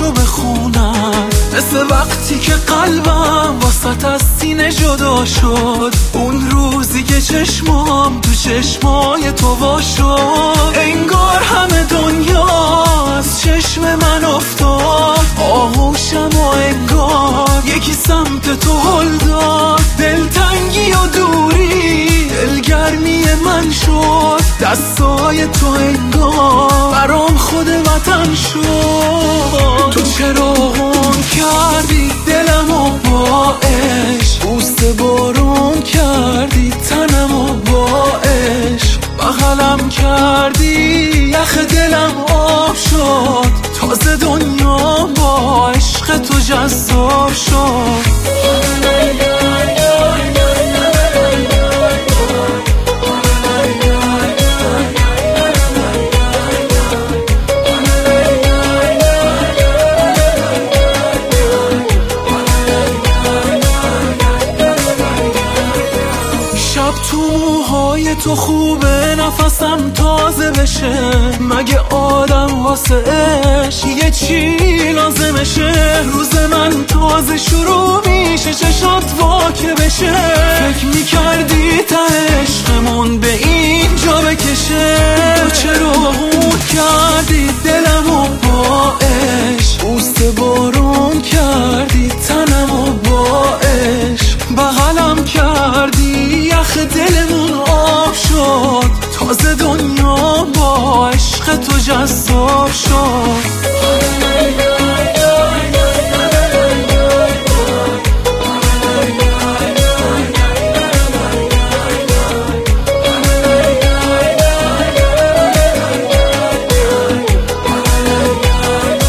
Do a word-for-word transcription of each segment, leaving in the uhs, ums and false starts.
تو بخونم، مثل وقتی که قلبم واسط از سینه جدا شد، اون روزی که چشمام تو چشمای تو وا شد. انگار همه دنیا از چشم من افتاد، آغوشم و انگار یکی سمت تو هل داد. دلتنگی و دوری دلگرمی من شد، دستای تو انگار برام خود وطن شد. تو چرا غم کردی دلمو با عشق، بوسه بارون کردی تنمو با عشق، بغلم کردی یخ دلم آب شد، تازه دنیا با عشق تو جذاب شد. تو موهای تو خوبه نفسم تازه بشه، مگه آدم واسه عشق یه چی لازمشه؟ روز من تازه شروع میشه، چشات واکه بشه. فکر میکردی ته عشقمون به اینجا بکشه، تو چرا غور کردی دلمو با عشق، بوسه بارون کردی تنمو با عشق، بغلم کردی یخ دلمون آب شد، تازه دنیا با عشق تو جذاب شد.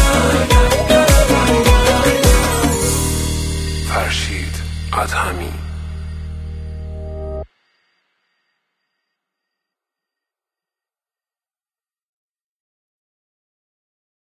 فرشید ادهمی